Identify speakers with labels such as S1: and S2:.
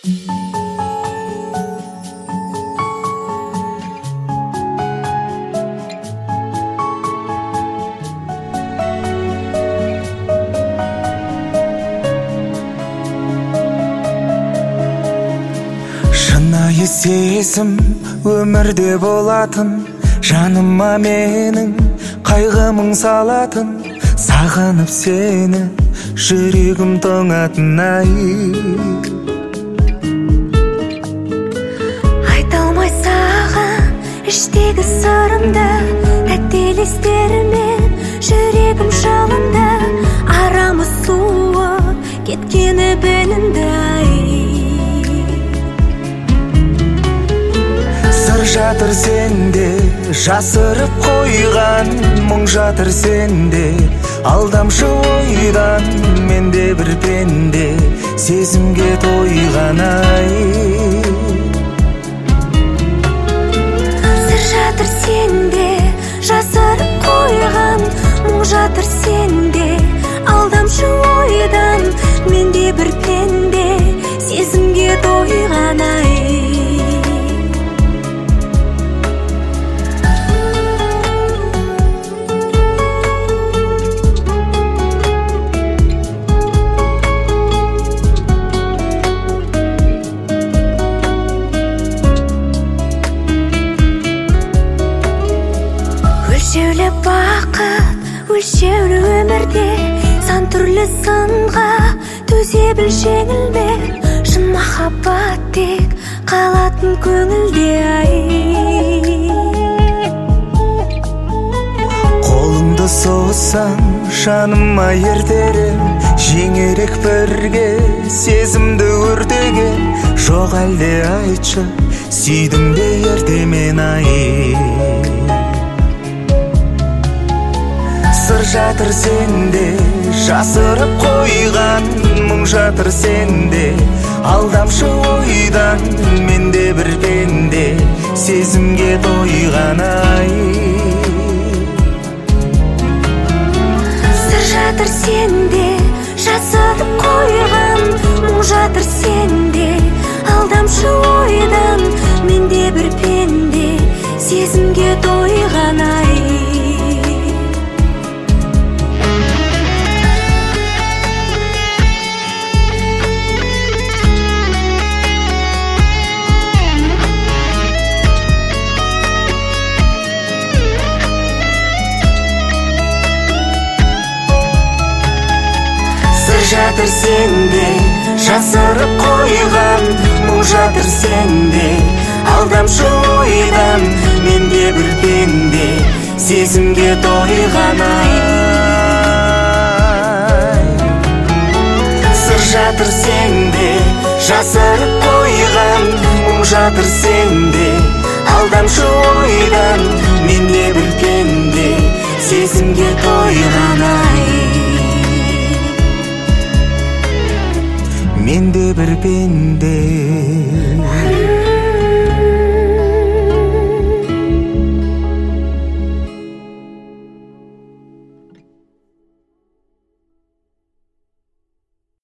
S1: Шынайы сезім өмірде болатын, жаныма менің қайғымың салатын, сағынып сені жүрегім тоңатын ай.
S2: Айта алмай саған іштегі сырымды, тәтті елестерімен жүрегім жалынды, арамыз суып кеткені білінді ай.
S1: Сыр жатыр сенде, жасырып қойған мұң жатыр сенде, алдамшы ойдан менде бір пенде, сезімге тойған ай.
S2: Сыр жатыр сенде, жасырып қойған мұң жатыр сенде, алдамшы ойдан менде бір пенде, сезімге тойған ай. Өлшеулі бақыт, өлшеулі өмірде, сан түрлі сынға төзе біл жеңілме, шын махаббат тек қалатын көңілде ай.
S1: Қолыңды созсам жаныма ертерем, жеңерек бірге сезімді өртеген, жоқ әлде айтшы сүйдім бе ерте мен ай. Сыр жатыр сенде, жасырып қойған мұң жатыр сенде, алдамшы ойдан менде бір пенде, сезімге тойған ай.
S2: Сыр жатыр сенде, жасырып қойған мұң жатыр сенде, алдамшы ойдан менде бір пенде, сезімге тойған ай.
S1: Жатыр сенде, жасырып қойған мұң жатыр сенде, алдамшы ойдан менде бір пенде, сезімге тойған ай. Сыр жатыр сенде, жасырып қойған мұң жатыр сенде, алдамшы ойдан